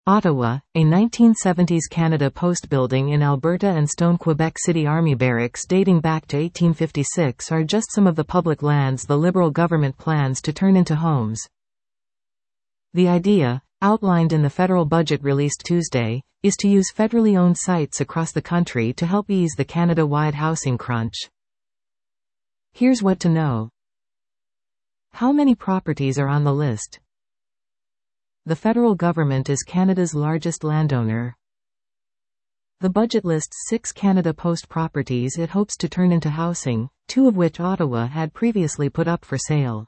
Ottawa, a 1970s Canada Post building in Alberta and stone Quebec City Army barracks dating back to 1856 are just some of the public lands the Liberal government plans to turn into homes. The idea, outlined in the federal budget released Tuesday, is to use federally owned sites across the country to help ease the Canada-wide housing crunch. Here's what to know. How many properties are on the list? The federal government is Canada's largest landowner. The budget lists 6 Canada Post properties it hopes to turn into housing, 2 of which Ottawa had previously put up for sale.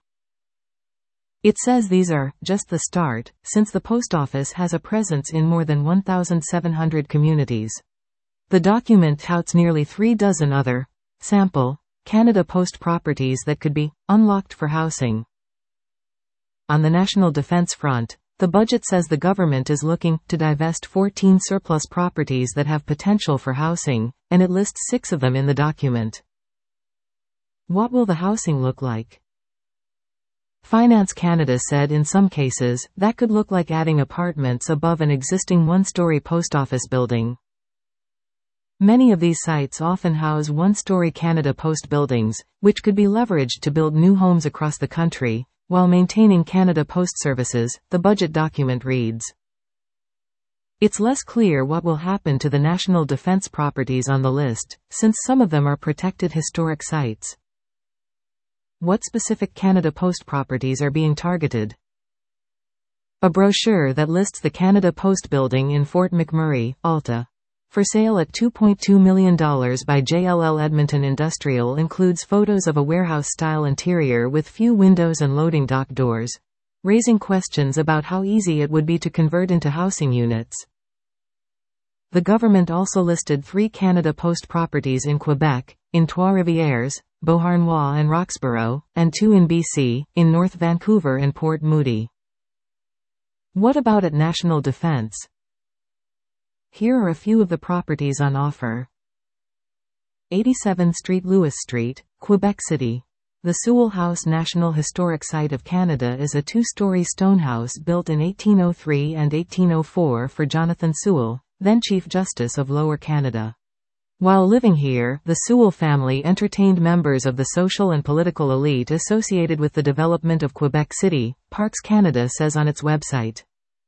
It says these are just the start, since the post office has a presence in more than 1,700 communities. The document touts nearly 3 dozen other sample Canada Post properties that could be unlocked for housing. On the national defense front, the budget says the government is looking to divest 14 surplus properties that have potential for housing, and it lists 6 of them in the document. What will the housing look like? Finance Canada said in some cases, that could look like adding apartments above an existing one-story post office building. Many of these sites often house one-story Canada Post buildings, which could be leveraged to build new homes across the country, while maintaining Canada Post services, the budget document reads. It's less clear what will happen to the national defense properties on the list, since some of them are protected historic sites. What specific Canada Post properties are being targeted? A brochure that lists the Canada Post building in Fort McMurray, Alta, for sale at $2.2 million by JLL Edmonton Industrial includes photos of a warehouse-style interior with few windows and loading dock doors, raising questions about how easy it would be to convert into housing units. The government also listed 3 Canada Post properties in Quebec, in Trois-Rivières, Beauharnois and Roxborough, and 2 in BC, in North Vancouver and Port Moody. What about at National Defence? Here are a few of the properties on offer. 87th Street Lewis Street, Quebec City. The Sewell House National Historic Site of Canada is a 2-story stone house built in 1803 and 1804 for Jonathan Sewell, then Chief Justice of Lower Canada. While living here, the Sewell family entertained members of the social and political elite associated with the development of Quebec City, Parks Canada says on its website.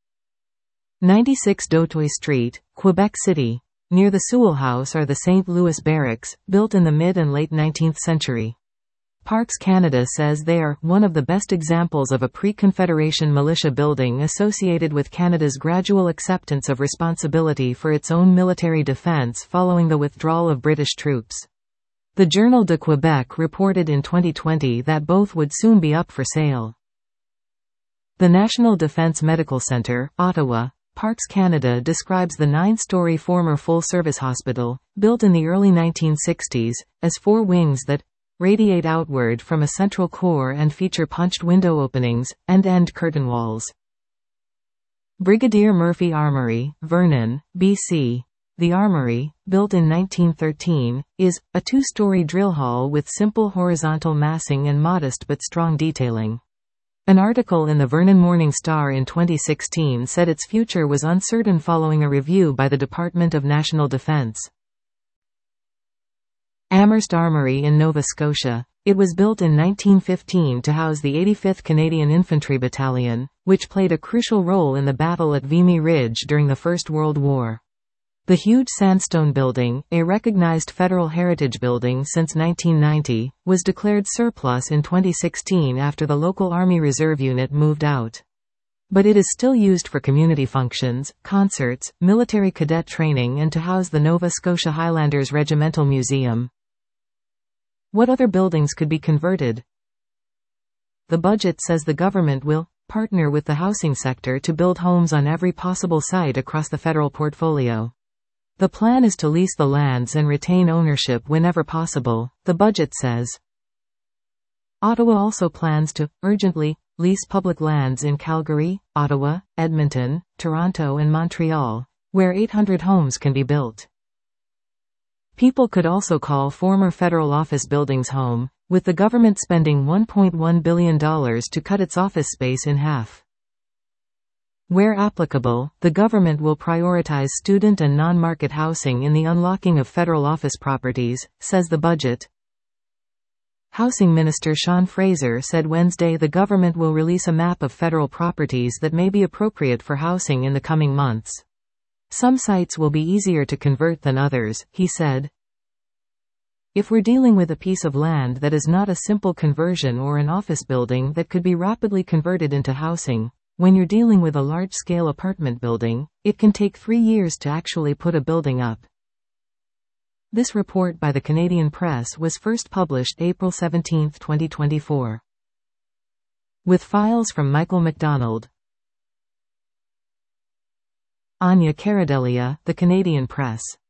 96 d'Auteuil Street, Quebec City. Near the Sewell House are the St. Louis Barracks, built in the mid and late 19th century. Parks Canada says they are one of the best examples of a pre-Confederation militia building associated with Canada's gradual acceptance of responsibility for its own military defense following the withdrawal of British troops. The Journal de Quebec reported in 2020 that both would soon be up for sale. The National Defence Medical Centre, Ottawa. Parks Canada describes the 9-story former full-service hospital, built in the early 1960s, as 4 wings that radiate outward from a central core and feature punched window openings, and end curtain walls. Brigadier Murphy Armoury, Vernon, BC. The Armoury, built in 1913, is a 2-story drill hall with simple horizontal massing and modest but strong detailing. An article in the Vernon Morning Star in 2016 said its future was uncertain following a review by the Department of National Defence. Amherst Armoury in Nova Scotia. It was built in 1915 to house the 85th Canadian Infantry Battalion, which played a crucial role in the battle at Vimy Ridge during the First World War. The huge sandstone building, a recognized federal heritage building since 1990, was declared surplus in 2016 after the local Army Reserve unit moved out. But it is still used for community functions, concerts, military cadet training and to house the Nova Scotia Highlanders Regimental Museum. What other buildings could be converted? The budget says the government will partner with the housing sector to build homes on every possible site across the federal portfolio. The plan is to lease the lands and retain ownership whenever possible, the budget says. Ottawa also plans to urgently lease public lands in Calgary, Ottawa, Edmonton, Toronto and Montreal, where 800 homes can be built. People could also call former federal office buildings home, with the government spending $1.1 billion to cut its office space in half. Where applicable, the government will prioritize student and non-market housing in the unlocking of federal office properties, says the budget. Housing Minister Sean Fraser said Wednesday the government will release a map of federal properties that may be appropriate for housing in the coming months. Some sites will be easier to convert than others, he said. If we're dealing with a piece of land that is not a simple conversion or an office building that could be rapidly converted into housing, when you're dealing with a large-scale apartment building, it can take 3 years to actually put a building up. This report by the Canadian Press was first published April 17, 2024. With files from Michael McDonald. Anya Caradelia, The Canadian Press.